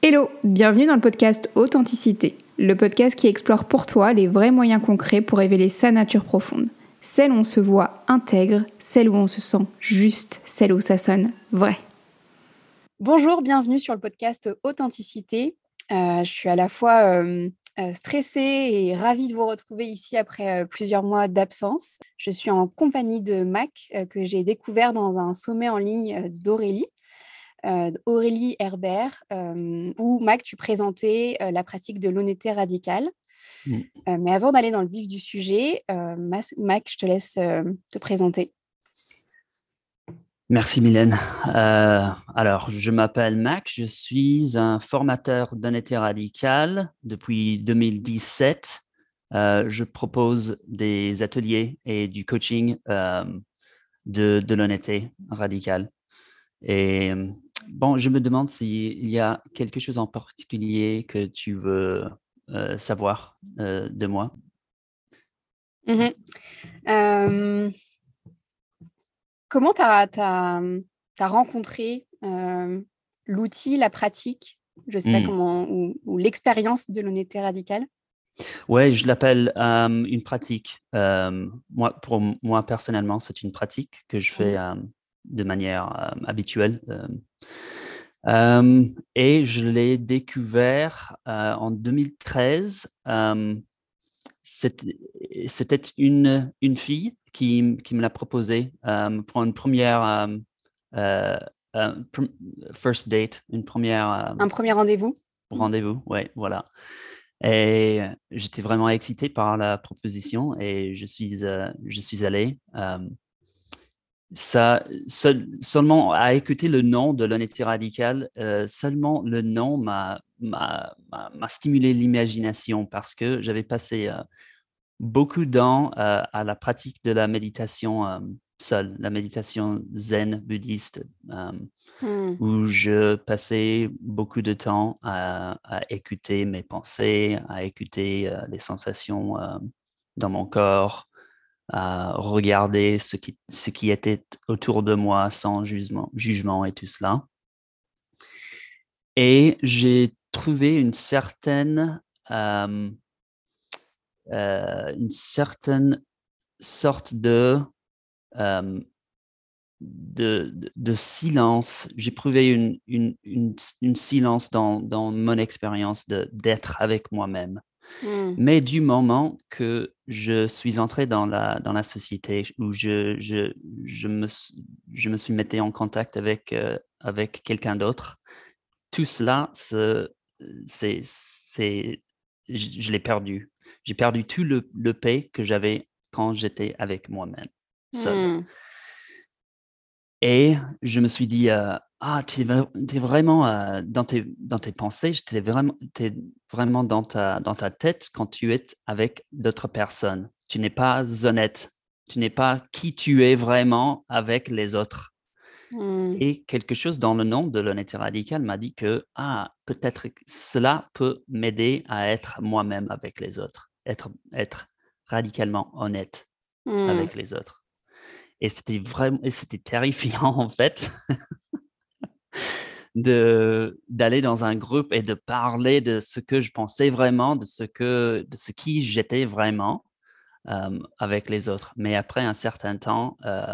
Hello, bienvenue dans le podcast Authenticité, le podcast qui explore pour toi les vrais moyens concrets pour révéler sa nature profonde. Celle où on se voit intègre, celle où on se sent juste, celle où ça sonne vrai. Bonjour, bienvenue sur le podcast Authenticité. Je suis à la fois stressée et ravie de vous retrouver ici après plusieurs mois d'absence. Je suis en compagnie de Mac, que j'ai découvert dans un sommet en ligne d'Aurélie. Aurélie Herbert, où Mac, tu présentais la pratique de l'honnêteté radicale. Mais avant d'aller dans le vif du sujet, Mac, je te laisse te présenter. Merci Mylène. Alors, je m'appelle Mac, je suis un formateur d'honnêteté radicale depuis 2017. Je propose des ateliers et du coaching de l'honnêteté radicale. Et bon, je me demande s'il y a quelque chose en particulier que tu veux savoir de moi. Comment tu as rencontré l'outil, la pratique, je ne sais pas comment, ou l'expérience de l'honnêteté radicale? Ouais, je l'appelle une pratique. Pour moi, personnellement, c'est une pratique que je fais de manière habituelle. Et je l'ai découvert en 2013. C'était une fille qui me l'a proposé pour une première first date, une première Un premier rendez-vous? rendez-vous. Ouais, voilà. Et j'étais vraiment excité par la proposition et je suis allé. Seulement à écouter le nom de l'honnêteté radicale, seulement le nom m'a stimulé l'imagination parce que j'avais passé beaucoup de temps à la pratique de la méditation seule, la méditation zen bouddhiste, où je passais beaucoup de temps à écouter mes pensées, à écouter les sensations dans mon corps, à regarder ce qui était autour de moi sans jugement et tout cela. Et j'ai trouvé une certaine sorte euh, de silence. J'ai prouvé une silence dans mon expérience d'être avec moi-même. Mais du moment que je suis entré dans la société où je me suis mis en contact avec quelqu'un d'autre, tout cela, je l'ai perdu. J'ai perdu tout le paix que j'avais quand j'étais avec moi-même, seul. Et je me suis dit, tu es vraiment dans tes pensées, t'es vraiment dans ta tête quand tu es avec d'autres personnes. Tu n'es pas honnête. Tu n'es pas qui tu es vraiment avec les autres. Et quelque chose dans le nom de l'honnêteté radicale m'a dit que peut-être que cela peut m'aider à être moi-même avec les autres, être radicalement honnête avec les autres. Et c'était terrifiant en fait d'aller dans un groupe et de parler de ce que je pensais vraiment, de ce qui j'étais vraiment avec les autres. Mais après un certain temps,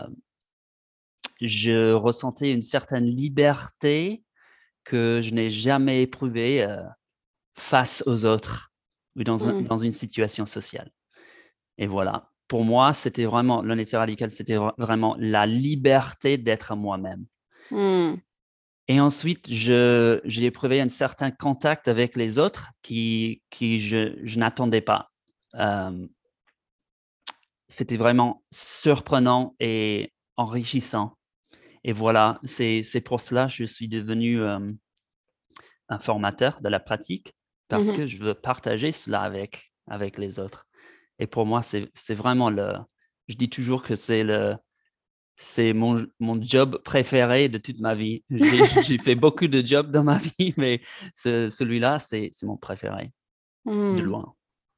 je ressentais une certaine liberté que je n'ai jamais éprouvée face aux autres ou dans une situation sociale. Et voilà. Pour moi, c'était vraiment l'honnêteté radicale, c'était vraiment la liberté d'être moi-même. Et ensuite, j'ai éprouvé un certain contact avec les autres qui je n'attendais pas. C'était vraiment surprenant et enrichissant. Et voilà, c'est pour cela que je suis devenu un formateur de la pratique parce que je veux partager cela avec les autres. Et pour moi, c'est vraiment je dis toujours que c'est mon job préféré de toute ma vie. J'ai fait beaucoup de jobs dans ma vie, mais celui-là, c'est mon préféré, de loin.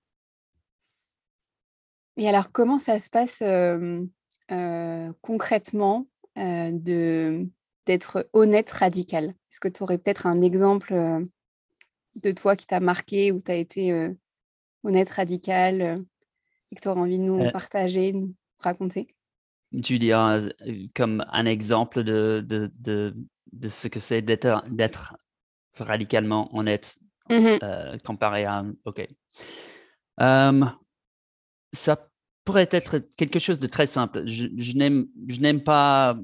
Et alors, comment ça se passe concrètement d'être honnête radical? Est-ce que tu aurais peut-être un exemple de toi qui t'a marqué, où tu as été honnête, radical, et que tu aurais envie de nous Euh, partager, de nous raconter? Tu diras comme un exemple de ce que c'est d'être radicalement honnête Mhm. comparé à... OK. Euh, Ça pourrait être quelque chose de très simple. Je n'aime pas,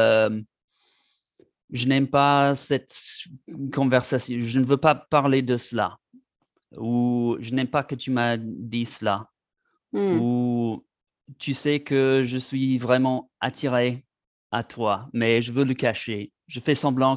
je n'aime pas cette conversation. Je ne veux pas parler de cela. Ou je n'aime pas que tu m'as dit cela. Mm. Ou tu sais que je suis vraiment attiré à toi, mais je veux le cacher. Je fais semblant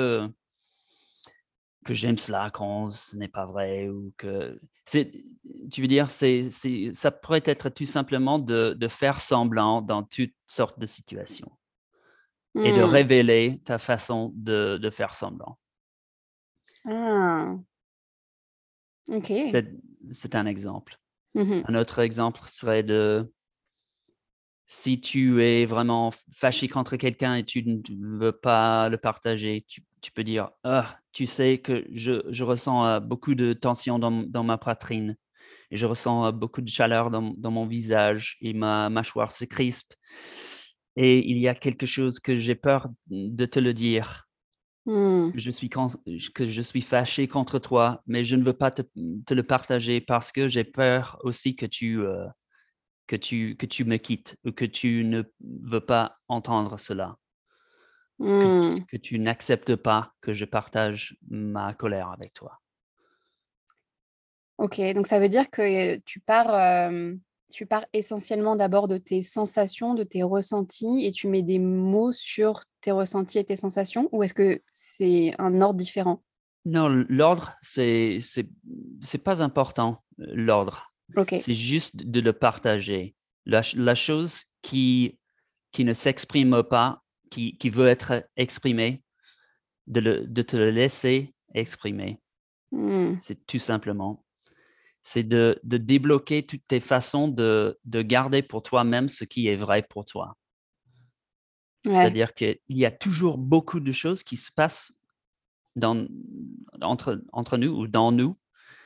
que j'aime cela quand ce n'est pas vrai ou que c'est tu veux dire, ça pourrait être tout simplement de faire semblant dans toutes sortes de situations et de Mm. révéler ta façon de faire semblant. Ah, ok. C'est c'est un exemple. Mhm. Un autre exemple serait de si tu es vraiment fâché contre quelqu'un et tu ne veux pas le partager, tu peux dire: «Ah, tu sais que je ressens, beaucoup de tension dans ma poitrine et je ressens, beaucoup de chaleur dans mon visage et ma mâchoire se crispe et il y a quelque chose que j'ai peur de te le dire. Mm. Que je suis fâché contre toi, mais je ne veux pas te le partager parce que j'ai peur aussi que tu me quittes ou que tu ne veux pas entendre cela, Mm. que tu n'acceptes pas que je partage ma colère avec toi». Ok, donc ça veut dire que tu pars essentiellement d'abord de tes sensations, de tes ressentis, et tu mets des mots sur tes ressentis et tes sensations, ou est-ce que c'est un ordre différent? Non, l'ordre, c'est pas important, l'ordre. Ok. C'est juste de le partager. La chose qui ne s'exprime pas, qui veut être exprimée, de te le laisser exprimer. Mm. C'est tout simplement. C'est de débloquer toutes tes façons de garder pour toi-même ce qui est vrai pour toi. Ouais. C'est-à-dire qu'il y a toujours beaucoup de choses qui se passent dans entre nous ou dans nous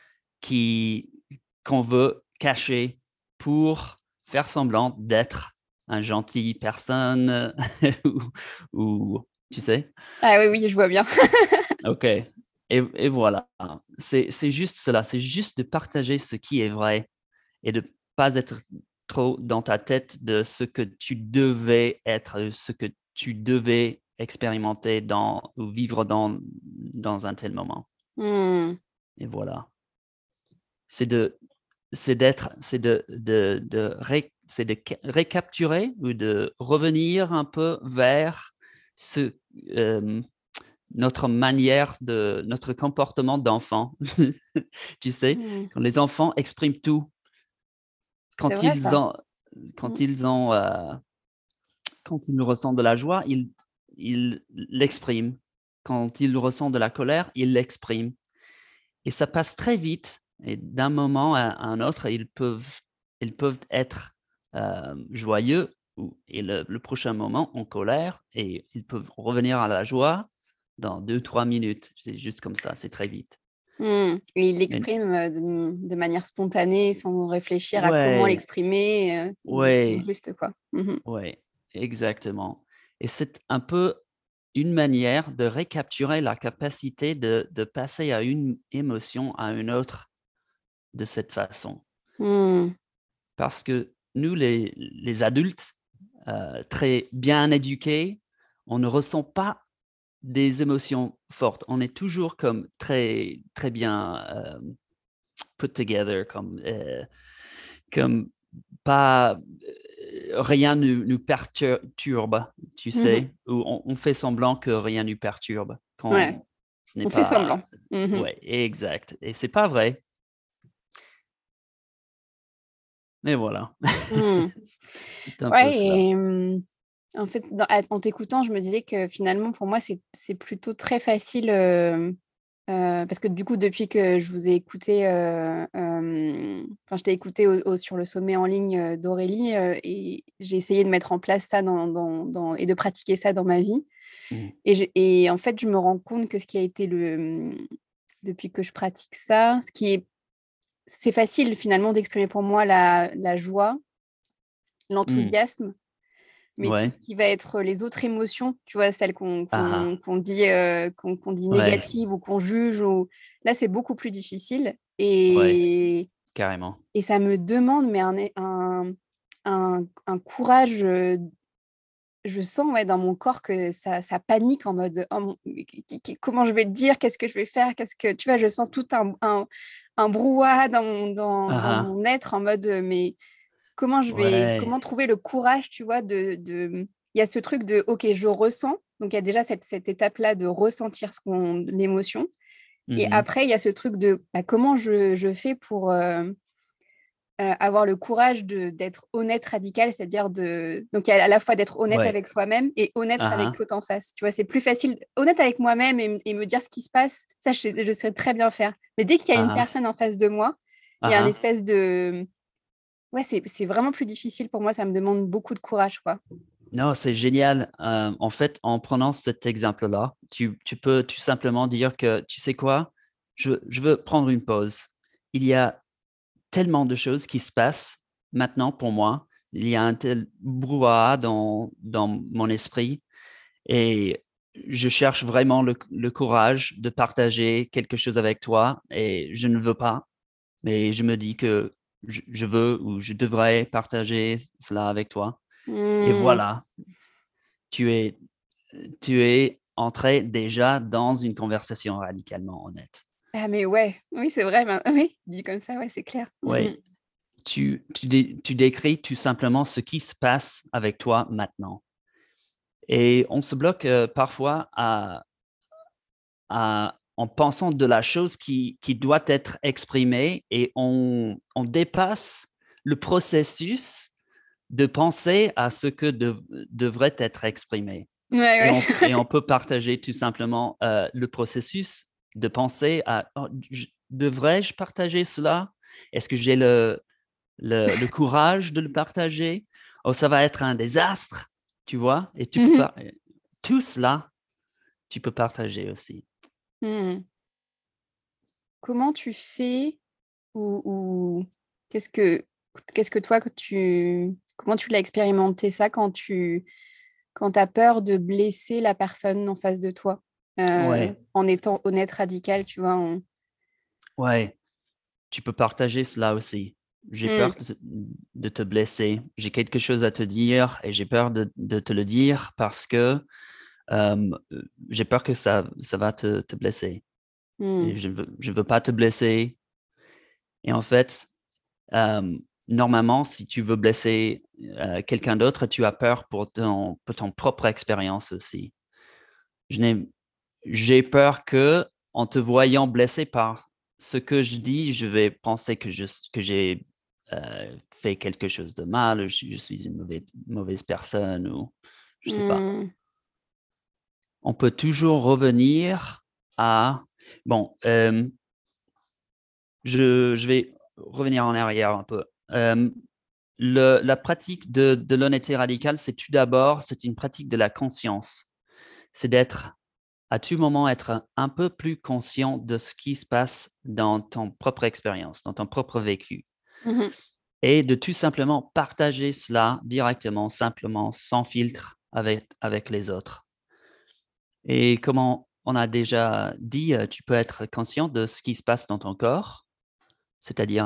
qui qu'on veut cacher pour faire semblant d'être un gentil personne ou tu sais? Ah oui, oui, je vois bien. OK et voilà. C'est juste cela, c'est juste de partager ce qui est vrai et de pas être trop dans ta tête de ce que tu devais être, ce que tu devais expérimenter dans ou vivre dans un tel moment Mm. et voilà. C'est de c'est d'être c'est de ré c'est de ca récapturer ou de revenir un peu vers ce, hem, notre manière de notre comportement d'enfant. Tu sais? Mm. Quand les enfants expriment tout, C'est quand vrai ils ça. ont Mm. quand ils ont, quand ils ressentent de la joie, ils l'expriment. Quand ils ressentent de la colère, ils l'expriment et ça passe très vite et d'un moment à un autre, ils peuvent être, joyeux ou et le prochain moment en colère et ils peuvent revenir à la joie dans 2 3 minutes. C'est juste comme ça, c'est très vite. Mm. Et il Mais l'exprime de manière spontanée, sans réfléchir à comment ouais, l'exprimer. Il l'exprime ouais, juste, quoi. Mhm. ouais, exactement et c'est un peu une manière de récapturer la capacité de passer à une émotion à une autre de cette façon. Mm. Parce que nous, les adultes, très bien éduqués, on ne ressent pas des émotions fortes. On est toujours comme très très bien, put together, comme pas, rien nous perturbe, tu Mhm. sais? Ou on fait semblant que rien nous perturbe Ouais, quand ce n'est on fait pas semblant. Mhm. ouais, exact et c'est pas vrai, mais voilà. Mm. C'est un peu Ouais, cela. et en fait, en t'écoutant, je me disais que finalement, pour moi, c'est plutôt très facile, parce que du coup, depuis que je vous ai écouté, enfin, je t'ai écouté sur le sommet en ligne d'Aurélie, et j'ai essayé de mettre en place ça et de pratiquer ça dans ma vie. Mmh. Et en fait, je me rends compte que ce qui a été depuis que je pratique ça. C'est facile finalement d'exprimer pour moi la joie, Hmm. l'enthousiasme, mais tout Ouais. ce qui va être les autres émotions, tu vois, celles Ah, qu'on dit ouais, négatives ou qu'on juge, là, c'est beaucoup plus difficile. ouais, carrément. Et ça me demande mais un courage. Je sens ouais, dans mon corps que ça panique en mode oh, comment je vais le dire, qu'est-ce que je vais faire, qu'est-ce que tu vois, je sens tout un brouhaha dans Ah, mon être en mode mais ouais, comment trouver le courage, tu vois, il y a ce truc de ok, je ressens, donc il y a déjà cette étape-là de ressentir l'émotion, et mhm, après il y a ce truc de bah, comment je fais pour avoir le courage d'être honnête radical, c'est-à-dire donc il y a à la fois d'être honnête ouais, avec soi-même et honnête avec ah, l'autre en face. Tu vois, c'est plus facile, honnête avec moi-même et me dire ce qui se passe, ça je sais très bien faire. Mais dès qu'il y a une ah, personne en face de moi, il y a un ah. espèce de... Ouais, c'est vraiment plus difficile pour moi, ça me demande beaucoup de courage, quoi. Non, c'est génial. En fait, en prenant cet exemple-là, tu peux tout simplement dire que, tu sais quoi, je veux prendre une pause. Il y a tellement de choses qui se passent maintenant pour moi. Il y a un tel brouhaha dans mon esprit et je cherche vraiment le courage de partager quelque chose avec toi et je ne veux pas, mais je me dis que je veux ou je devrais partager cela avec toi. Et Hmm. voilà, tu es, tu es entré déjà dans une conversation radicalement honnête. Ah mais ouais, oui c'est vrai, oui, dit comme ça, ouais, c'est clair. Oui, tu décris tout simplement ce qui se passe avec toi maintenant. Et on se bloque parfois en pensant de la chose qui doit être exprimée et on dépasse le processus de penser à ce que devrait être exprimé. Ouais, Et ouais, on, c'est et vrai. on peut partager tout simplement le processus de penser à oh, devrais-je partager cela? Est-ce que j'ai le courage de le partager? Oh, ça va être un désastre, tu vois? Et tu peux Mhm. pas, tout cela, tu peux partager aussi. Mhm. Comment tu fais ou qu'est-ce que toi comment tu l'as expérimenté ça quand tu as peur de blesser la personne en face de toi Ouais, en étant honnête radical, tu vois ouais, tu peux partager cela aussi. J'ai Hmm. peur de te blesser. J'ai quelque chose à te dire et j'ai peur de te le dire parce que j'ai peur que ça va te blesser. Hmm. Et je veux pas te blesser. Et en fait, normalement, si tu veux blesser quelqu'un d'autre, tu as peur pour ton propre expérience aussi. Je n'ai J'ai peur que, en te voyant blessé par ce que je dis, je vais penser que j'ai fait quelque chose de mal, je suis une mauvaise personne ou je sais pas. Hmm. On peut toujours revenir à bon, je vais revenir en arrière un peu. La pratique de l'honnêteté radicale, c'est tout d'abord, c'est une pratique de la conscience. C'est d'être à tout moment être un peu plus conscient de ce qui se passe dans ton propre expérience, dans ton propre vécu Mhm. et de tout simplement partager cela directement, simplement, sans filtre avec les autres. Et comme on a déjà dit, tu peux être conscient de ce qui se passe dans ton corps, c'est-à-dire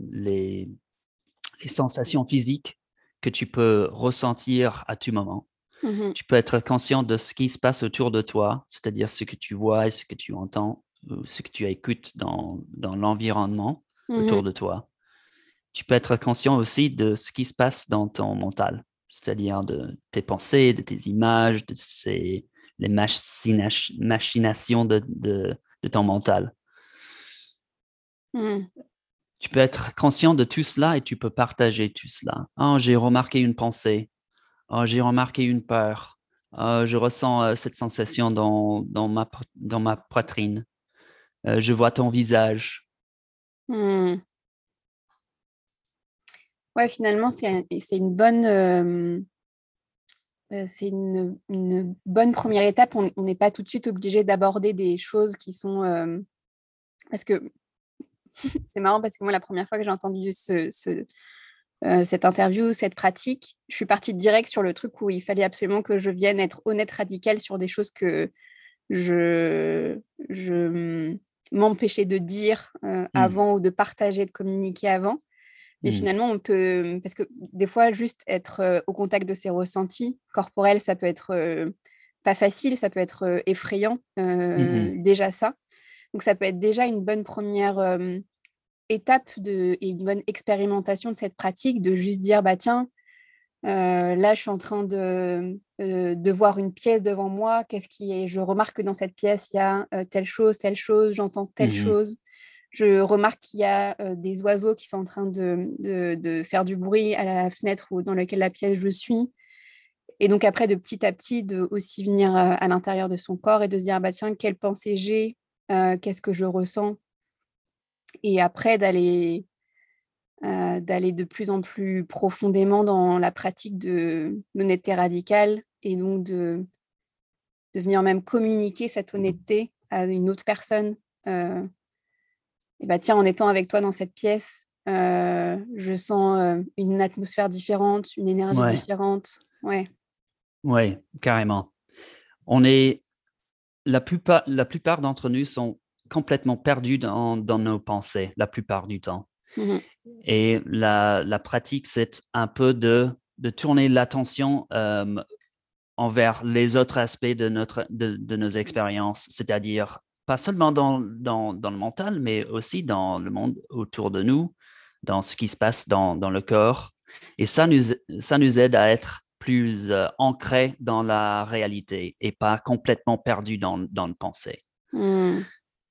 les sensations physiques que tu peux ressentir à tout moment. Mhm. Tu peux être conscient de ce qui se passe autour de toi, c'est-à-dire ce que tu vois et ce que tu entends, ou ce que tu écoutes dans l'environnement autour Mhm. de toi. Tu peux être conscient aussi de ce qui se passe dans ton mental, c'est-à-dire de tes pensées, de tes images, les machinations de ton mental. Mhm. Tu peux être conscient de tout cela et tu peux partager tout cela. Oh, j'ai remarqué une pensée. Oh, j'ai remarqué une peur. Je ressens cette sensation dans ma poitrine. Je vois ton visage. Mhm. Ouais, finalement, c'est une bonne, c'est une bonne première étape. On n'est pas tout de suite obligé d'aborder des choses qui sont Parce que c'est marrant parce que moi, la première fois que j'ai entendu cette interview, cette pratique, je suis partie direct sur le truc où il fallait absolument que je vienne être honnête radicale sur des choses que je m'empêchais de dire Hmm. avant ou de partager, de communiquer avant. Mais Hmm. finalement, on peut, parce que des fois, juste être au contact de ses ressentis corporels, ça peut être pas facile, ça peut être effrayant, Mhm. déjà ça. Donc, ça peut être déjà une bonne première étape et une bonne expérimentation de cette pratique, de juste dire, bah tiens, là, je suis en train de voir une pièce devant moi. Qu'est-ce qui est? Je remarque que dans cette pièce, il y a telle chose, j'entends telle Mhm. chose. Je remarque qu'il y a des oiseaux qui sont en train de faire du bruit à la fenêtre ou dans laquelle la pièce je suis. Et donc après, de petit à petit, de aussi venir à l'intérieur de son corps et de se dire, bah tiens, quelle pensée j'ai, qu'est-ce que je ressens. Et après, d'aller de plus en plus profondément dans la pratique de l'honnêteté radicale et donc de venir même communiquer cette honnêteté à une autre personne. Et bah tiens, en étant avec toi dans cette pièce, je sens une atmosphère différente, une énergie Ouais, différente. Ouais. ouais, carrément. On est la plupart d'entre nous sont complètement perdus dans nos pensées la plupart du temps. Mhm. Et la pratique, c'est un peu de tourner l'attention envers les autres aspects de nos expériences, c'est-à-dire pas seulement dans le mental, mais aussi dans le monde autour de nous, dans ce qui se passe dans le corps. Et ça nous aide à être plus ancrés dans la réalité et pas complètement perdus dans le pensée. Mhm.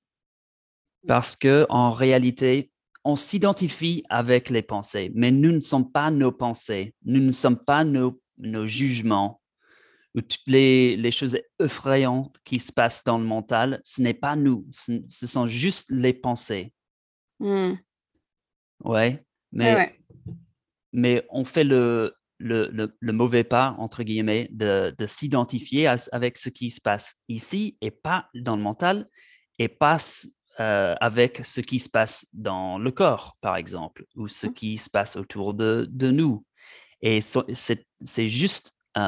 Parce que en réalité, on s'identifie avec les pensées, mais nous ne sommes pas nos pensées, nous ne sommes pas nos jugements ou toutes les choses effrayantes qui se passent dans le mental. Ce n'est pas nous, ce sont juste les pensées. Mhm. Ouais, Ouais, mais, ouais. mais on fait le mauvais pas, entre guillemets, de s'identifier avec ce qui se passe ici et pas dans le mental et pas avec ce qui se passe dans le corps, par exemple, ou ce qui se passe autour de nous. Et c'est juste,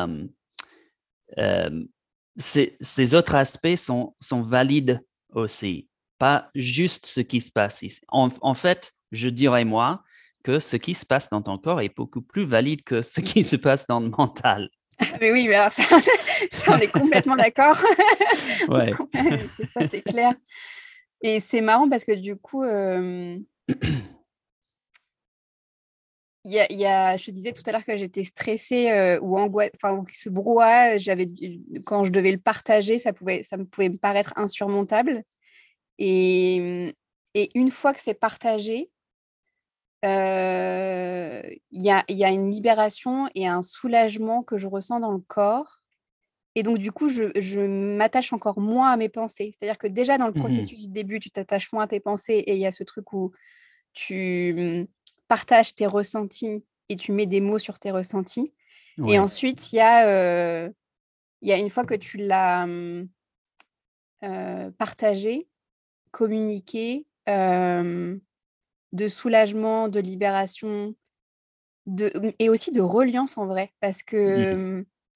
euh, ces autres aspects sont valides aussi, pas juste ce qui se passe ici. En fait, je dirais moi que ce qui se passe dans ton corps est beaucoup plus valide que ce qui se passe dans le mental. Mais oui, mais alors ça, ça, on est complètement d'accord. Ouais. Ça, c'est clair. Et c'est marrant parce que du coup, je te disais tout à l'heure que j'étais stressée ou angoissée, enfin, ce brouhaha, quand je devais le partager, ça me pouvait me paraître insurmontable. Et, et une fois que c'est partagé, il y a une libération et un soulagement que je ressens dans le corps. Et donc, du coup, je m'attache encore moins à mes pensées. C'est-à-dire que déjà, dans le Mhm. processus du début, tu t'attaches moins à tes pensées et il y a ce truc où tu partages tes ressentis et tu mets des mots sur tes ressentis. Et Ouais. ensuite, il y a une fois que tu l'as partagé, communiqué, de soulagement, de libération, et aussi de reliance en vrai, Mhm.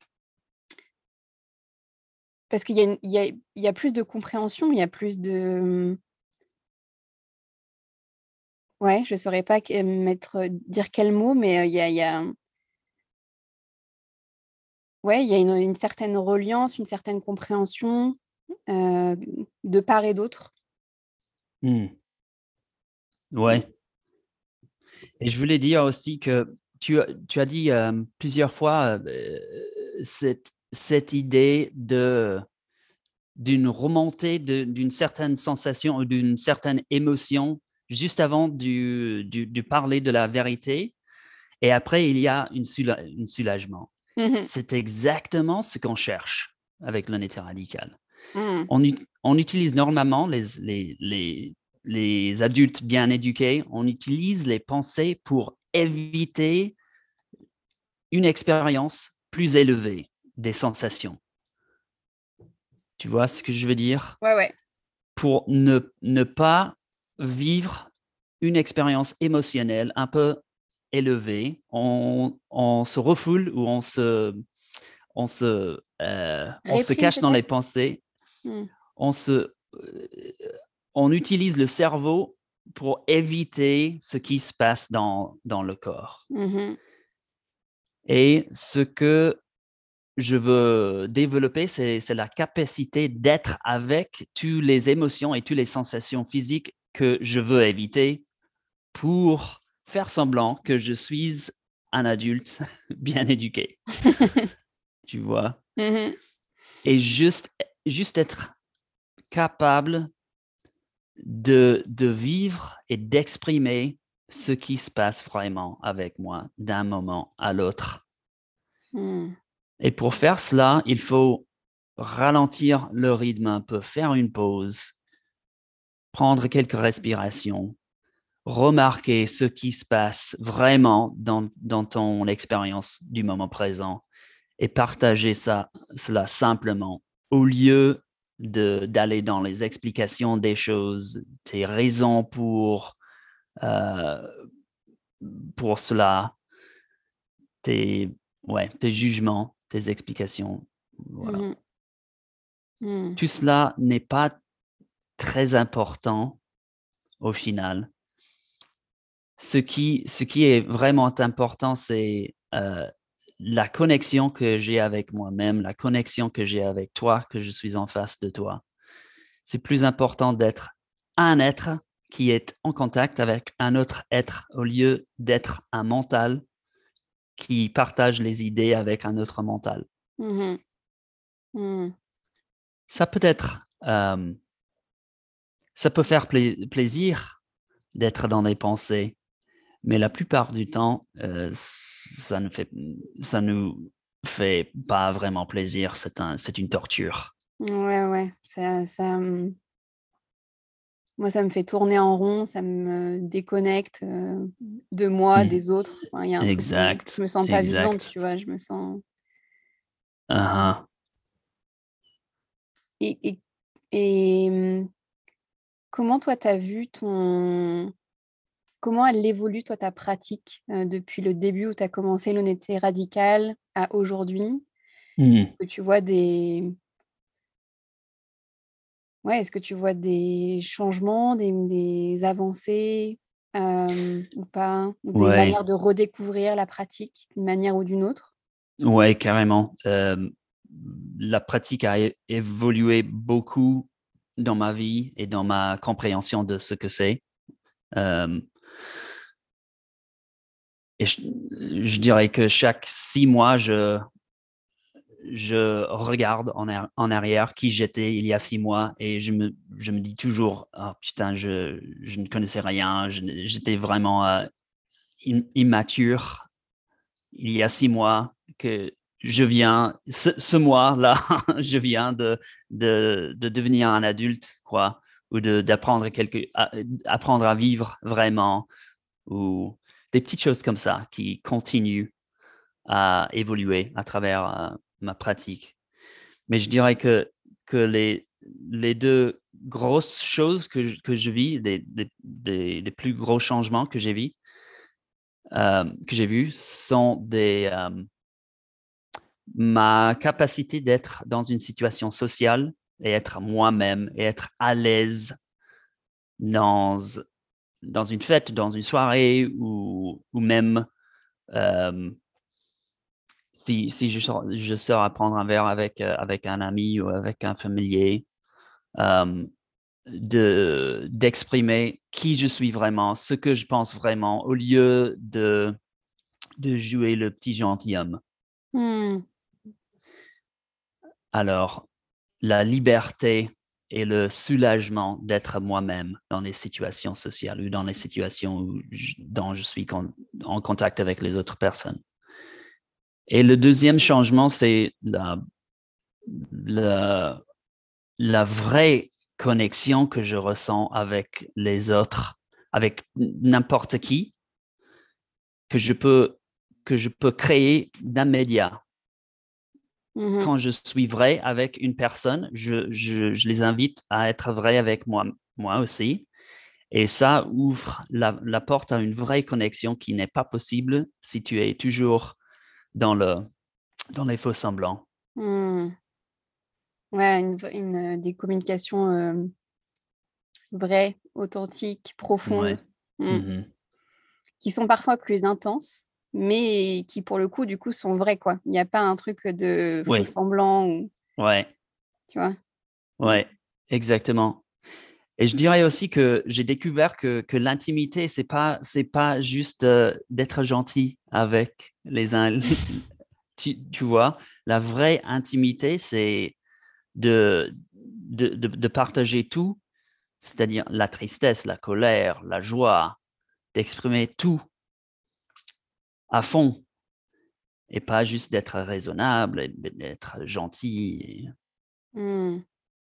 parce qu'il y a, il y a plus de compréhension, il y a plus de... Ouais, je ne saurais pas dire quel mot, mais ouais, il y a une certaine reliance, une certaine compréhension euh, de part et d'autre. Mhm. Mm. Ouais. Et je voulais dire aussi que tu as dit plusieurs fois cette idée d'une remontée d'une certaine sensation ou d'une certaine émotion juste avant du parler de la vérité. Et après, il y a une soulagement. Mhm. C'est exactement ce qu'on cherche avec l'honnêteté radicale. Mhm. On utilise normalement les adultes bien éduqués, on utilise les pensées pour éviter une expérience plus élevée des sensations. Tu vois ce que je veux dire? Ouais, ouais. Pour ne pas vivre une expérience émotionnelle un peu élevée, on se refoule ou on se Réprime cache dans les peut-être? pensées, Mmh. on se, euh, on utilise le cerveau pour éviter ce qui se passe dans le corps. Mmh. Et ce que je veux développer, c'est la capacité d'être avec toutes les émotions et toutes les sensations physiques que je veux éviter pour faire semblant que je suis un adulte bien éduqué, tu vois? Mmh. Et juste être capable de vivre et d'exprimer ce qui se passe vraiment avec moi d'un moment à l'autre. Mmh. Et pour faire cela, il faut ralentir le rythme un peu, faire une pause, prendre quelques respirations, remarquer ce qui se passe vraiment dans ton expérience du moment présent et partager cela simplement au lieu d'aller dans les explications des choses, tes raisons euh, pour cela, tes, tes jugements, tes explications. Voilà. Mmh. Mmh. Tout cela n'est pas très important au final. Ce qui est vraiment important, c'est la connexion que j'ai avec moi-même, la connexion que j'ai avec toi, que je suis en face de toi. C'est plus important d'être un être qui est en contact avec un autre être au lieu d'être un mental qui partage les idées avec un autre mental. Mmh. Mmh. Ça peut être, ça peut faire plaisir d'être dans des pensées, mais la plupart du temps, ça nous fait pas vraiment plaisir. C'est une torture. Ouais, ouais, moi, ça me fait tourner en rond, ça me déconnecte, de moi, Hmm. des autres. Enfin, il y a un truc où je Exact, me sens pas vivante, exact. tu vois? Je me sens Uh-huh. et et et comment toi, tu as vu comment elle évolue, toi, ta pratique, depuis le début où tu as commencé l'honnêteté radicale à aujourd'hui? Est-ce Hmm. que tu vois des Ouais, est-ce que tu vois des changements, des avancées, ou pas? Ou des Ouais, manières de redécouvrir la pratique d'une manière ou d'une autre? ouais, carrément. La pratique a évolué beaucoup dans ma vie et dans ma compréhension de ce que c'est. Euh, et je dirais que chaque 6 mois, je regarde en arrière qui j'étais il y a 6 mois et je me dis toujours, oh, putain, je ne connaissais rien, j'étais vraiment immature il y a 6 mois que je viens, ce mois-là, je viens de devenir un adulte, quoi, ou apprendre à vivre vraiment, ou des petites choses comme ça qui continuent à évoluer à travers ma pratique. Mais je dirais que les deux grosses choses que je vis, des plus gros changements que j'ai vus, sont ma capacité d'être dans une situation sociale et être moi-même et être à l'aise dans, dans une fête, dans une soirée ou même euh, si je sors à prendre un verre avec un ami ou avec un familier, euh, d'exprimer qui je suis vraiment, ce que je pense vraiment, au lieu de jouer le petit gentilhomme. Mmh. Alors, la liberté et le soulagement d'être moi-même dans les situations sociales ou dans les situations dont je suis en contact avec les autres personnes. Et le deuxième changement, c'est la, la vraie connexion que je ressens avec les autres, avec n'importe qui, que je peux, que je peux créer d'un média. Mmh. Quand je suis vrai avec une personne, je les invite à être vrai avec moi aussi. Et ça ouvre la porte à une vraie connexion qui n'est pas possible si tu es toujours dans les faux semblants. Mmh. Ouais, des communications, vraies, authentiques, Ouais. profondes, mmh, Mhm. qui sont parfois plus intenses, mais qui pour le coup, du coup, sont vraies, quoi. Il y a pas un truc de faux Oui, semblant ou ouais, tu vois? Mmh. ouais, exactement. Et je dirais aussi que j'ai découvert que l'intimité, c'est pas juste d'être gentil avec les uns. Tu vois, la vraie intimité, c'est de partager tout, c'est-à-dire la tristesse, la colère, la joie, d'exprimer tout à fond et pas juste d'être raisonnable et d'être gentil. Mmh.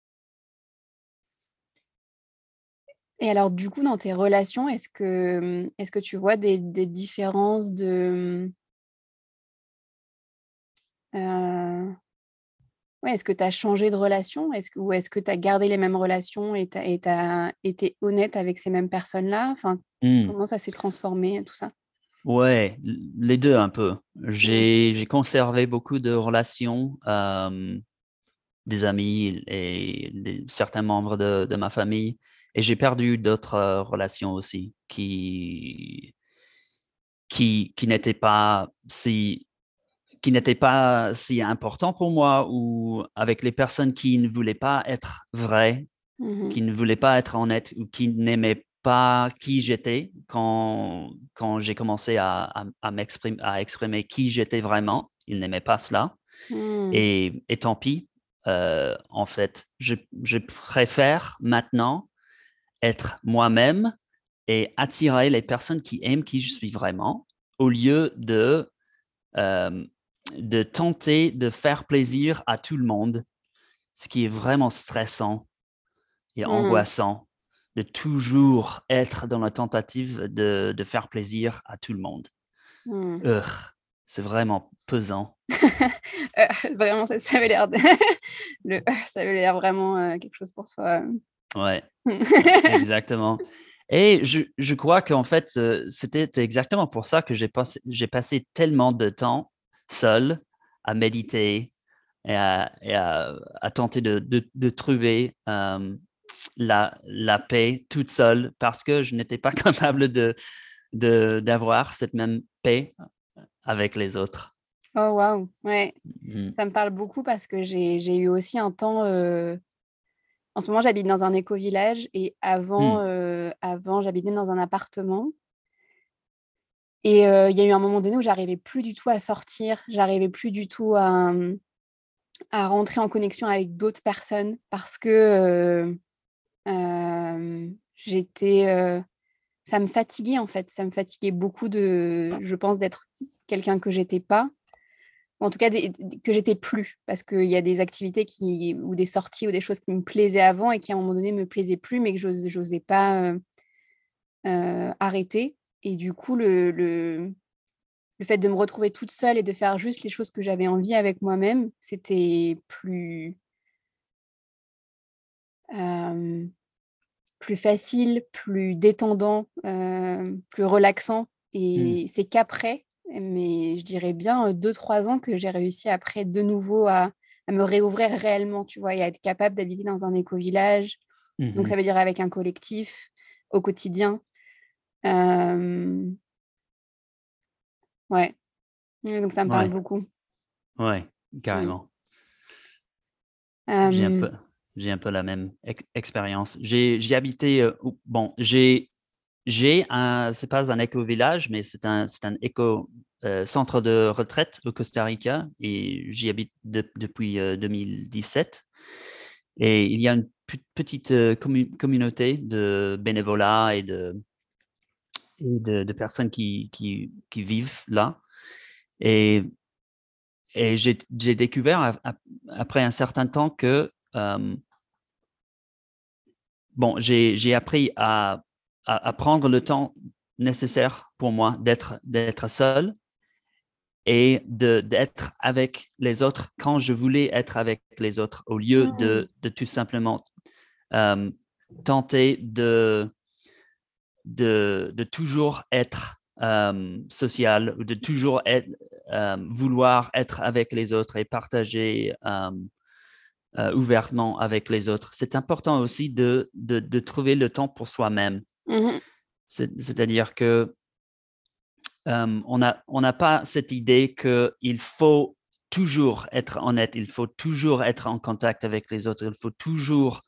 Et alors du coup, dans tes relations, est-ce que tu vois des différences de, ouais, est-ce que tu as changé de relation? Est-ce que tu as gardé les mêmes relations et tu as été honnête avec ces mêmes personnes-là? Enfin, Mmh. comment ça s'est transformé, tout ça? Ouais, les 2 un peu. Mmh. J'ai conservé beaucoup de relations, des amis et certains membres de ma famille et j'ai perdu d'autres, relations aussi qui n'étaient pas si importants pour moi ou avec les personnes qui ne voulaient pas être vraies, Mmh. qui ne voulaient pas être honnêtes ou qui n'aimaient pas qui j'étais quand j'ai commencé à exprimer qui j'étais vraiment. Ils n'aimaient pas cela Mmh. et tant pis. En fait, je préfère maintenant être moi-même et attirer les personnes qui aiment qui je suis vraiment, au lieu euh, de tenter de faire plaisir à tout le monde, ce qui est vraiment stressant et Mmh. angoissant, de toujours être dans la tentative de faire plaisir à tout le monde. Mmh. Ugh, c'est vraiment pesant. Vraiment, ça avait l'air de ça avait l'air vraiment, quelque chose pour soi, Ouais, exactement. Et je crois qu'en fait, c'était exactement pour ça que j'ai passé tellement de temps seul à méditer et à tenter de trouver, la paix toute seule parce que je n'étais pas capable d'avoir cette même paix avec les autres. Oh waouh! Ouais, Mmh. ça me parle beaucoup parce que j'ai eu aussi un temps, en ce moment, j'habite dans un éco-village et Mmh. avant, j'habitais dans un appartement et il y a eu un moment donné où j'arrivais plus du tout à sortir, j'arrivais plus du tout à rentrer en connexion avec d'autres personnes parce que, j'étais, ça me fatiguait, en fait. Ça me fatiguait beaucoup je pense, d'être quelqu'un que j'étais pas. Ou en tout cas que j'étais plus. Parce qu'il y a des activités ou des sorties ou des choses qui me plaisaient avant et qui, à un moment donné, me plaisaient plus, mais que j'osais pas, arrêter. Et du coup, le fait de me retrouver toute seule et de faire juste les choses que j'avais envie avec moi-même, c'était hem, plus facile, plus détendant, plus relaxant Mmh. et c'est qu'après, mais je dirais bien, 2-3 ans que j'ai réussi après de nouveau à me réouvrir réellement, tu vois? Et à être capable d'habiter dans un écovillage. Donc Mmh. ça veut dire avec un collectif, au quotidien. Hem, ouais, donc ça me parle Ouais, beaucoup. ouais, Mmh. carrément. J'ai un peu Hem, j'ai un peu la même expérience. J'ai habité, ou bon, j'ai un c'est pas un éco-village, mais c'est un centre de retraite au Costa Rica et j'y habite depuis, 2017 et il y a une petite, communauté de bénévolat et de personnes qui vivent là et j'ai découvert après un certain temps que, bon, j'ai appris à prendre le temps nécessaire pour moi d'être seul et d'être avec les autres quand je voulais être avec les autres, au lieu mmh, de tout simplement, hem, tenter de toujours être social, ou de toujours vouloir être avec les autres et partager ouvertement avec les autres. C'est important aussi de trouver le temps pour soi-même. Mhm. C'est-à-dire que on n'a pas cette idée qu'il faut toujours être honnête, il faut toujours être en contact avec les autres, il faut toujours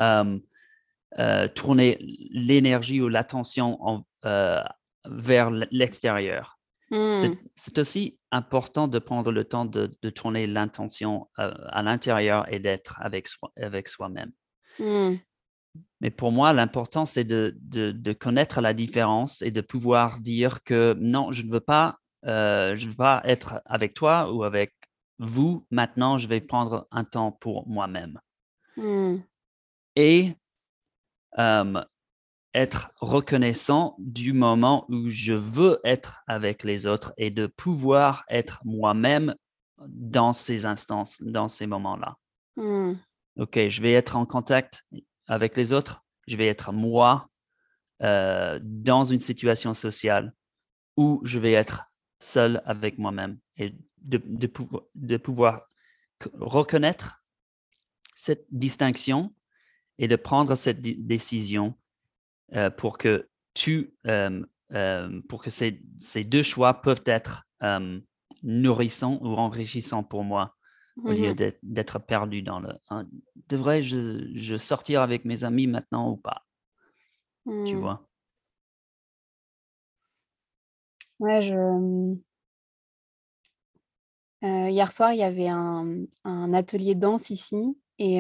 tourner l'énergie ou l'attention vers l'extérieur. Mhm. C'est aussi important de prendre le temps de tourner l'intention à l'intérieur et d'être avec soi-même. Mhm. Mais pour moi, l'important, c'est de connaître la différence et de pouvoir dire que non, je ne veux pas être avec toi ou avec vous. Maintenant, je vais prendre un temps pour moi-même. Mhm. Et euh, être reconnaissant du moment où je veux être avec les autres et de pouvoir être moi-même dans ces instances, dans ces moments-là. Mhm. OK, je vais être en contact avec les autres, je vais être moi dans une situation sociale où je vais être seul avec moi-même et de pouvoir reconnaître cette distinction et de prendre cette décision pour que pour que ces deux choix peuvent être nourrissants ou enrichissants pour moi au lieu Mhm. d'être perdu dans le devrais-je sortir avec mes amis maintenant ou pas, tu Mhm. vois? Ouais, hier soir, il y avait un atelier danse ici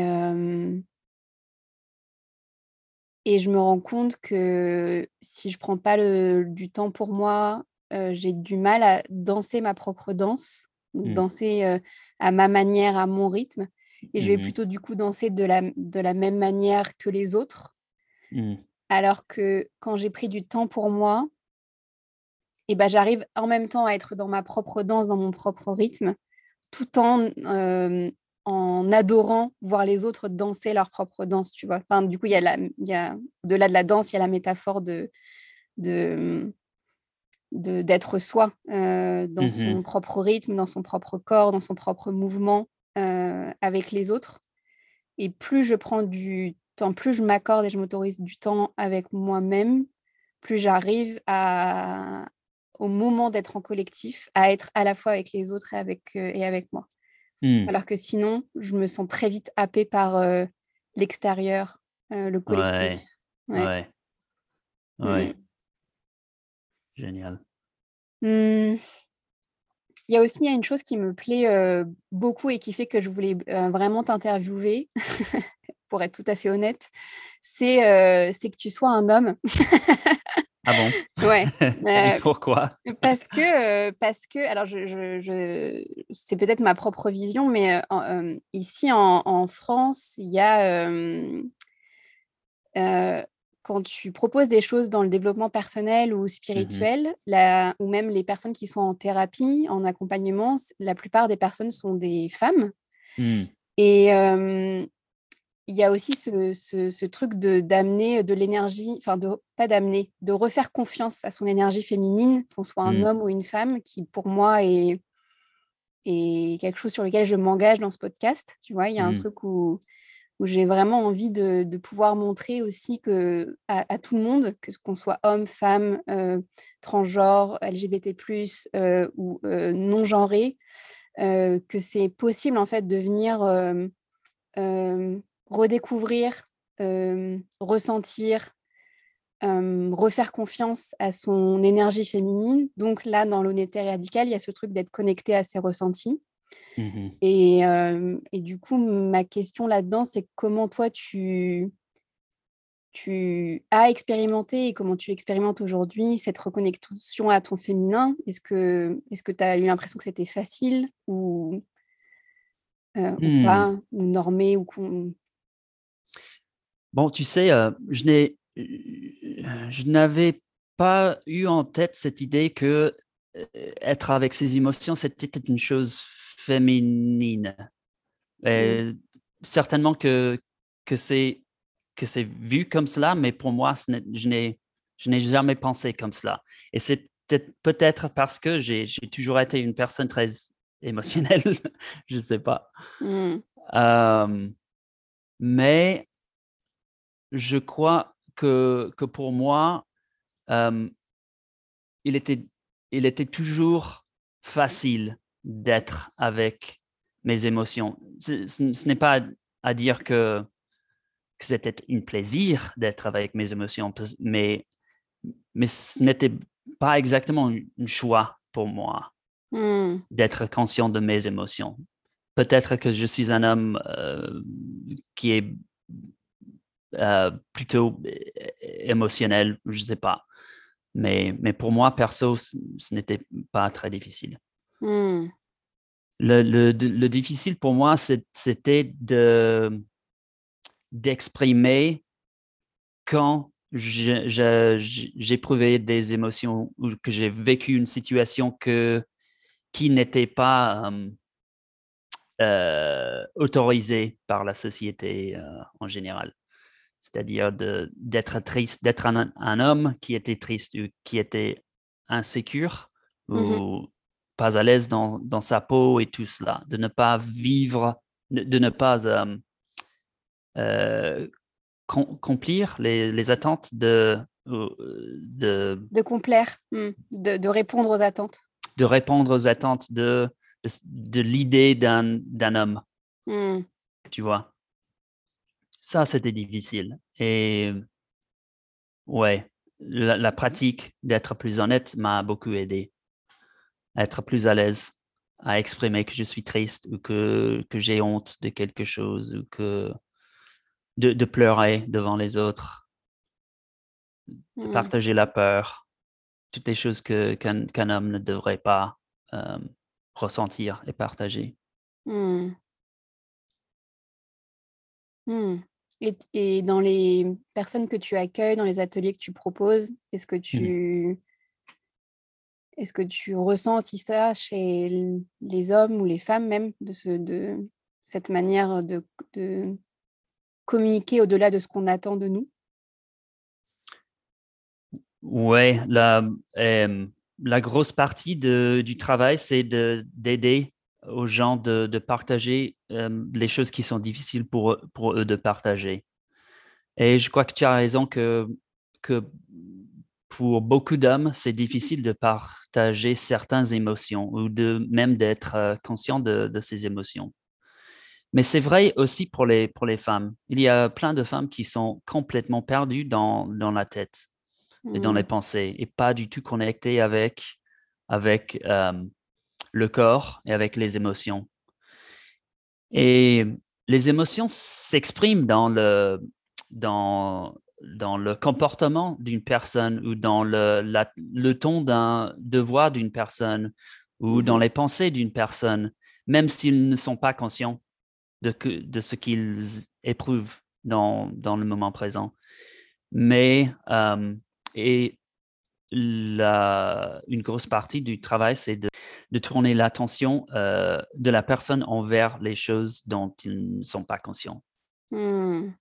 et je me rends compte que si je prends pas du temps pour moi, j'ai du mal à danser ma propre danse, donc Mmh. danser, à ma manière, à mon rythme et je vais Mmh. plutôt du coup danser de la même manière que les autres. Mmh. Alors que quand j'ai pris du temps pour moi et ben j'arrive en même temps à être dans ma propre danse, dans mon propre rythme, tout en adorant voir les autres danser leur propre danse, tu vois? Enfin, du coup, il y a au-delà de la danse, il y a la métaphore de, d'être soi, dans son Mmh. propre rythme, dans son propre corps, dans son propre mouvement, avec les autres et plus je prends du temps, plus je m'accorde et je m'autorise du temps avec moi-même, plus j'arrive à au moment d'être en collectif, à être à la fois avec les autres et avec moi. Mmh. Alors que sinon, je me sens très vite happée par, l'extérieur, le collectif. Ouais, Ouais. ouais, Mmh ouais, génial. Mmh. Il y a une chose qui me plaît, beaucoup et qui fait que je voulais vraiment t'interviewer, pour être tout à fait honnête, c'est que tu sois un homme. Ah bon? Ouais, Et pourquoi? parce que alors je c'est peut-être ma propre vision, mais, ici en France, il y a, Heu, quand tu proposes des choses dans le développement personnel ou Mmh. spirituel, la ou même les personnes qui sont en thérapie, en accompagnement, la plupart des personnes sont des femmes Mmh. et il y a aussi ce truc d'amener de l'énergie, enfin de pas d'amener, de refaire confiance à son énergie féminine, qu'on soit un Mmh. homme ou une femme, qui pour moi est quelque chose sur lequel je m'engage dans ce podcast, tu vois? Il y a un Mmh. truc où j'ai vraiment envie de pouvoir montrer aussi que à tout le monde, que ce qu'on soit homme, femme, transgenre, LGBT+, ou non genré, que c'est possible en fait de venir, redécouvrir, ressentir, refaire confiance à son énergie féminine. Donc là, dans l'honnêteté radicale, il y a ce truc d'être connecté à ses ressentis Mmh. et du coup, ma question là-dedans, c'est comment toi tu as expérimenté et comment tu expérimentes aujourd'hui cette reconnexion à ton féminin? Est-ce que tu as eu l'impression que c'était facile ou Mmh. pas? Ou normé ou con Bon, tu sais, je n'avais pas eu en tête cette idée que, être avec ses émotions, c'était une chose féminine. mmh, Certainement que c'est vu comme cela, mais pour moi, ce n'est je n'ai Je n'ai jamais pensé comme cela. Et c'est peut-être parce que j'ai toujours été une personne très émotionnelle, je ne sais pas. Hmm. Euh, mais je crois que pour moi, euh, il était, il était toujours facile d'être avec mes émotions. Ce n'est pas à dire que c'était un plaisir d'être avec mes émotions, mais ce n'était pas exactement un choix pour moi Hmm. d'être conscient de mes émotions. Peut-être que je suis un homme qui est plutôt émotionnel, je ne sais pas. Mais pour moi, perso, ce n'était pas très difficile. Hmm. Le difficile pour moi, c'était d'exprimer quand j'éprouvais des émotions ou que j'ai vécu une situation qui n'était pas autorisée par la société en général. C'est-à-dire d'être triste, d'être un homme qui était triste ou qui était insécure Mhm. ou pas à l'aise dans sa peau et tout cela, de ne pas vivre, de ne pas euh, accomplir les attentes De complaire, de répondre aux attentes. de répondre aux attentes de l'idée d'un homme, Hmm. tu vois. Ça, c'était difficile. Et ouais, la pratique d'être plus honnête m'a beaucoup aidé à être plus à l'aise, à exprimer que je suis triste ou que j'ai honte de quelque chose ou que de pleurer devant les autres, de Hmm. partager la peur, toutes les choses qu'un homme ne devrait pas euh, ressentir et partager. Hmm. Hmm. Et dans les personnes que tu accueilles, dans les ateliers que tu proposes, Mhm. est-ce que tu ressens aussi ça chez les hommes ou les femmes même, de cette manière de communiquer au-delà de ce qu'on attend de nous? Ouais, la grosse partie du travail, c'est d'aider aux gens de partager les choses qui sont difficiles pour eux de partager. Et je crois que tu as raison que pour beaucoup d'hommes, c'est difficile de partager certaines émotions ou même d'être conscient de ces émotions. Mais c'est vrai aussi pour les femmes. Il y a plein de femmes qui sont complètement perdues dans la tête et dans les Hmm. pensées et pas du tout connectées avec le corps et avec les émotions. Et les émotions s'expriment dans le comportement d'une personne ou dans le ton de voix d'une personne ou dans Mhm. les pensées d'une personne, même s'ils ne sont pas conscients de ce qu'ils éprouvent dans le moment présent. Mais, et une grosse partie du travail, c'est de tourner l'attention de la personne envers les choses dont ils ne sont pas conscients. Hmm.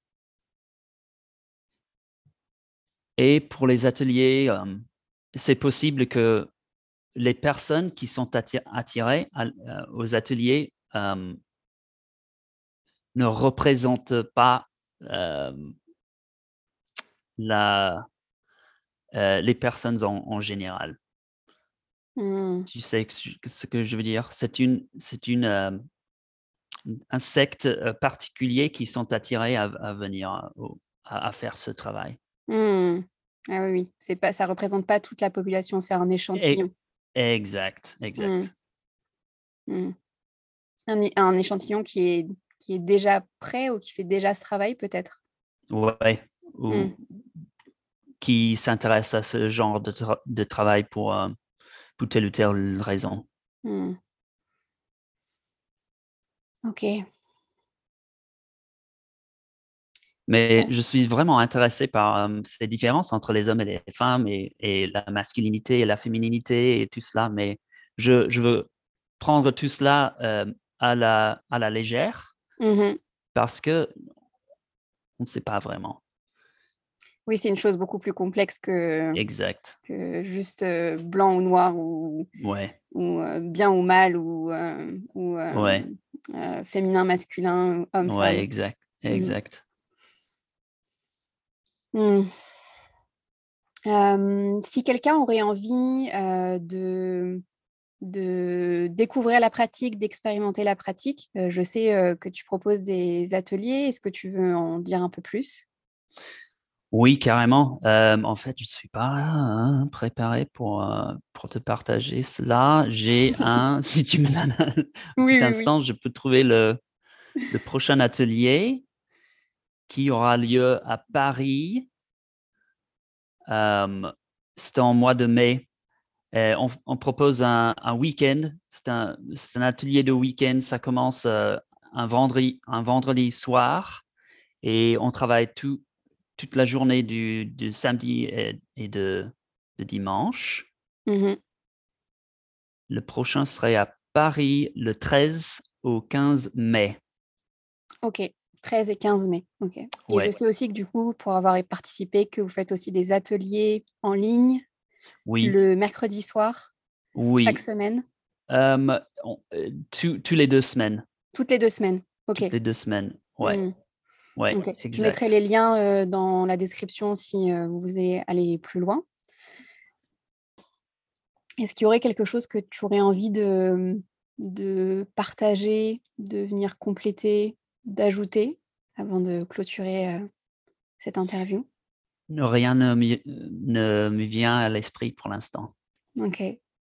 Et pour les ateliers, c'est possible que les personnes qui sont attirées aux ateliers ne représentent pas euh, la, les personnes en général. Hmm. Tu sais ce que je veux dire? Un secte particulier qui sont attirés à venir à faire ce travail. Hmm. Ah oui, oui, c'est pas, ça représente pas toute la population, c'est un Et, échantillon. exact, Hmm. exact. Hmm. Un échantillon qui est déjà prêt ou qui fait déjà ce travail peut-être. Ouais, Hmm. ou qui s'intéresse à ce genre de travail pour telle ou telle raison. Hmm. Ok. Mais Bon. je suis vraiment intéressé par ces différences entre les hommes et les femmes et la masculinité et la fémininité et tout cela. Mais je veux prendre tout cela à la légère Mhm. parce que on ne sait pas vraiment. Oui, c'est une chose beaucoup plus complexe que Exact. juste blanc ou noir ou Ouais, bien ou mal ou ouais, féminin, masculin, homme, ouais, femme. exact, Mhm. exact. Hmm. Si quelqu'un aurait envie de découvrir la pratique, d'expérimenter la pratique, je sais que tu proposes des ateliers. Est-ce que tu veux en dire un peu plus? Oui, carrément. En fait, je suis pas préparé pour te partager cela. J'ai un, si tu me donnes un Oui, petit oui, oui. instant, je peux trouver le prochain atelier qui aura lieu à Paris. C'est en mois de mai. On propose un week-end. C'est un atelier de week-end. Ça commence un vendredi soir et on travaille toute la journée du samedi et de dimanche. Mhm. Le prochain serait à Paris le 13 au 15 mai. Ok, 13 et 15 mai. Ok. Et je Ouais, sais aussi que du coup, pour avoir participé, que vous faites aussi des ateliers en ligne oui, le mercredi soir, chaque oui. semaine, Tous les 2 semaines. toutes les 2 semaines. Ok. Toutes les 2 semaines. Ouais, Hmm. ouais, Ok. Je mettrai exact. les liens dans la description si vous voulez aller plus loin. Est-ce qu'il y aurait quelque chose que tu aurais envie de partager, de venir compléter, d'ajouter avant de clôturer cette interview? Rien ne me vient à l'esprit pour l'instant. Ok.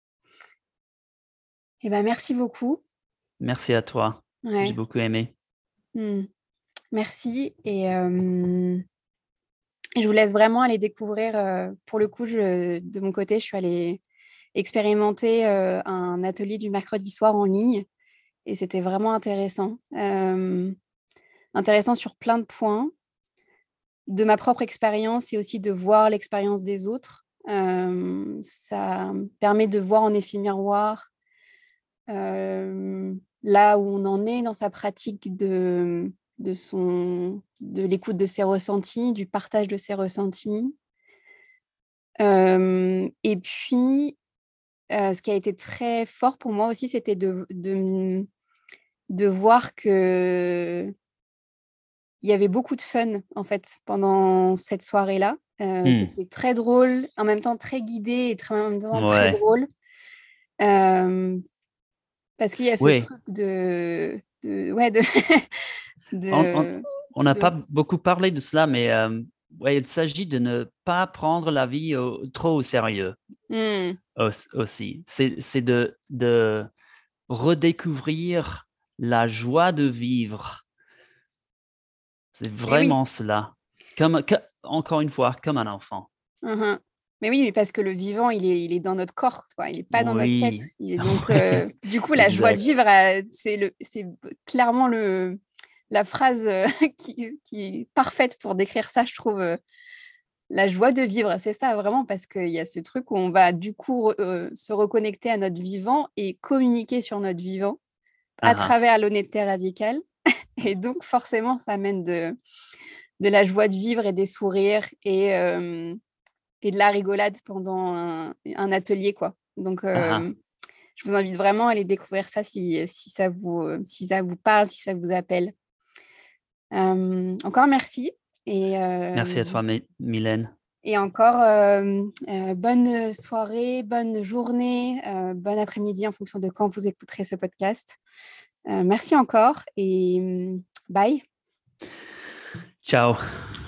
Eh ben, merci beaucoup. Merci à toi. J'ai Ouais. beaucoup aimé. Hmm. Merci. Et je vous laisse vraiment aller découvrir. Pour le coup, de mon côté, je suis allée expérimenter un atelier du mercredi soir en ligne. Et c'était vraiment intéressant. Intéressant sur plein de points. De ma propre expérience et aussi de voir l'expérience des autres. Ça me permet de voir en effet miroir là où on en est dans sa pratique de l'écoute de ses ressentis, du partage de ses ressentis. Et puis, ce qui a été très fort pour moi aussi, c'était de voir que il y avait beaucoup de fun, en fait, pendant cette soirée-là. Hmm. C'était très drôle, en même temps très guidé et en même temps très Ouais, drôle. Hem, Parce qu'il y a ce oui. truc ouais, On on de on n'a pas de beaucoup parlé de cela, mais ouais, il s'agit de ne pas prendre la vie trop au sérieux mmh, aussi. C'est de redécouvrir la joie de vivre. C'est mais oui, vraiment cela. Encore une fois, comme un enfant. mmh mais oui, mais parce que le vivant, il est dans notre corps, quoi, il est pas dans notre tête. Oui, Il est donc ouais, du coup, la joie de exact. vivre, c'est clairement la phrase, qui est parfaite pour décrire ça, je trouve, la joie de vivre, c'est ça vraiment, parce qu'il y a ce truc où on va du coup se reconnecter à notre vivant et communiquer sur notre vivant à Ah ah, travers l'honnêteté radicale. Et donc forcément, ça amène de la joie de vivre et des sourires et de la rigolade pendant un atelier, quoi. Donc, ah ah. je vous invite vraiment à aller découvrir ça si ça vous parle, si ça vous appelle. Encore merci et Merci à hem toi, Mylène. et encore, bonne soirée, bonne journée, bon après-midi en fonction de quand vous écouterez ce podcast. Merci encore et bye. Ciao.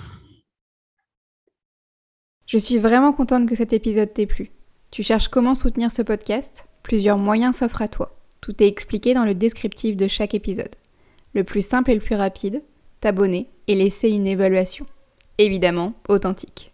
Je suis vraiment contente que cet épisode t'ait plu. Tu cherches comment soutenir ce podcast? Plusieurs moyens s'offrent à toi. Tout est expliqué dans le descriptif de chaque épisode. Le plus simple et le plus rapide, t'abonner et laisser une évaluation. Évidemment, authentique.